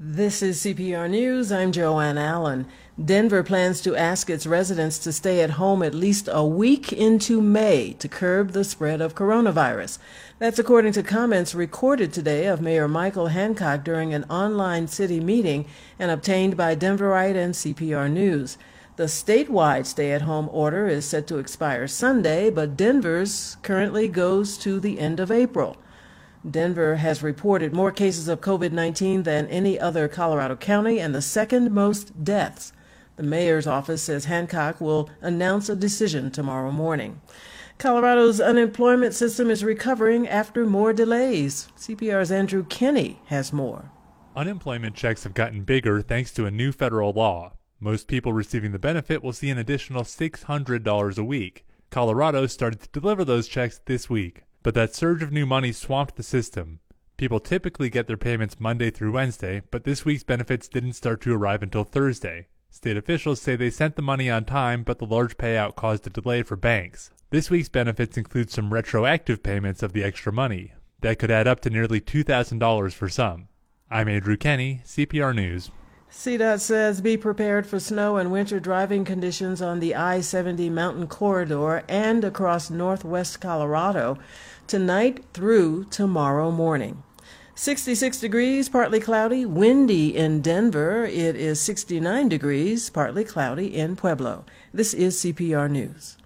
This is CPR News. I'm Joanne Allen. Denver plans to ask its residents to stay at home at least a week into May to curb the spread of coronavirus. That's according to comments recorded today of Mayor Michael Hancock during an online city meeting and obtained by Denverite and CPR News. The statewide stay-at-home order is set to expire Sunday, but Denver's currently goes to the end of April. Denver has reported more cases of COVID-19 than any other Colorado county and the second most deaths. The mayor's office says Hancock will announce a decision tomorrow morning. Colorado's unemployment system is recovering after more delays. CPR's Andrew Kinney has more. Unemployment checks have gotten bigger thanks to a new federal law. Most people receiving the benefit will see an additional $600 a week. Colorado started to deliver those checks this week. But that surge of new money swamped the system. People typically get their payments Monday through Wednesday, but this week's benefits didn't start to arrive until Thursday. State officials say they sent the money on time, but the large payout caused a delay for banks. This week's benefits include some retroactive payments of the extra money. That could add up to nearly $2,000 for some. I'm Andrew Kenny, CPR News. CDOT says be prepared for snow and winter driving conditions on the I-70 mountain corridor and across northwest Colorado tonight through tomorrow morning. 66 degrees, partly cloudy, windy in Denver. It is 69 degrees, partly cloudy in Pueblo. This is CPR News.